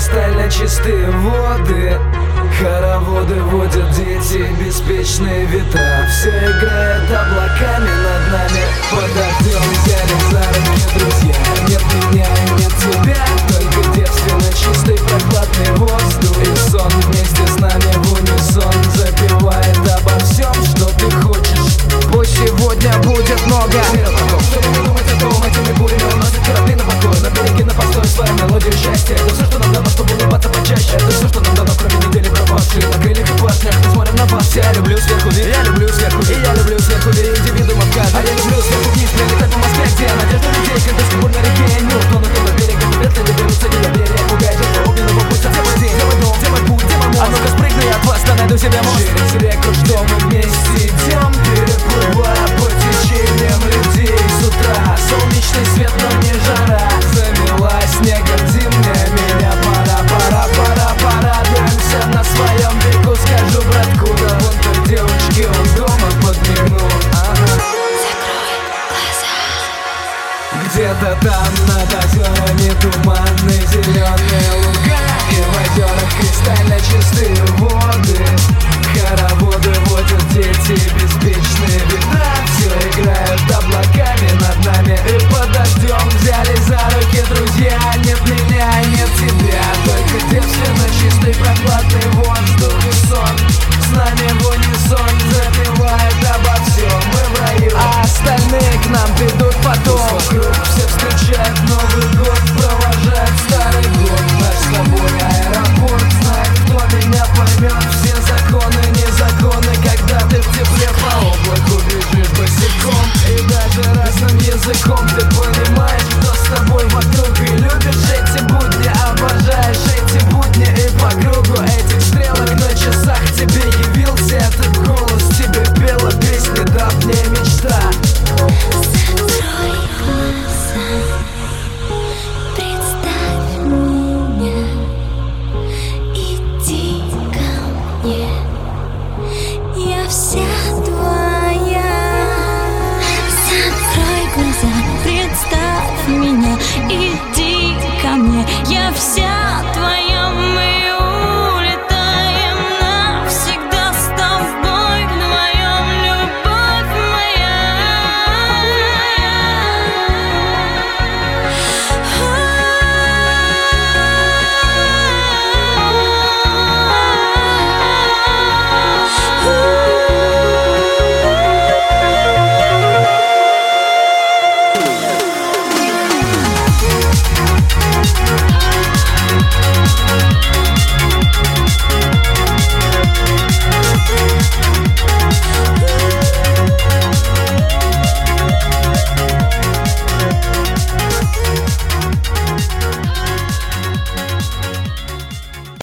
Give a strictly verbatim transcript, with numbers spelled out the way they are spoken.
кристально чистые воды. Хороводы водят дети, беспечные ветра. Все играет облаками над нами. Подождем, взяли за руки друзья. Нет меня и нет тебя, только девственно чистый прохладный воздух. И сон вместе с нами в унисон запевает обо всем, что ты хочешь. Пусть сегодня будет много чтобы не думать о том, этими бурями уносят корабли на покой. На береге на постой свою мелодию счастья. Это все, что нам дано, чтобы улыбаться почаще. Это все, что нам дано, кроме недели пропавшей. На крыльях и башнях мы смотрим на вас. Я люблю сверху вид, я люблю сверху вид, и я люблю сверху вид индивидуумов каждый. А я люблю сверху вниз, прилетать по Москве, где надежда людей, как до на реке. Не утонут на берега, вряд ли доберутся не до берега. Пугает это огненного пульса. Где мой день, где мой дом, где мой путь, где мой мост? А ну-ка спрыгну я от вас, да найду себе мост. Через реку, что мы вместе идем, переплывая по течениям людей. С утра солнечный свет, но не жара. Замела снегом зимняя, меня пора, пора, пора, пора. Дымся на своем веку, скажу братку, да вон той девочке он дома подмигнул. Ага. Где-то там над озерами туманные зеленые луга, и в озерах кристально чистые воды. Хороводы водят дети, беспечные ветра. Все играют облаками над нами, и подождем.